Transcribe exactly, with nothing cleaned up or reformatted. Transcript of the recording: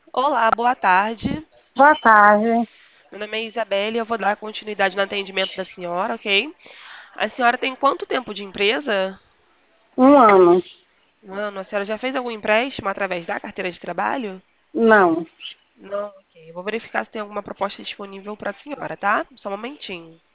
Olá, boa tarde. Boa tarde. Meu nome é Isabelle e eu vou dar continuidade no atendimento da senhora, ok? A senhora tem quanto tempo de empresa? Um ano. Um ano. A senhora já fez algum empréstimo através da carteira de trabalho? Não. Não, ok. Eu vou verificar se tem alguma proposta disponível para a senhora, tá? Só um momentinho.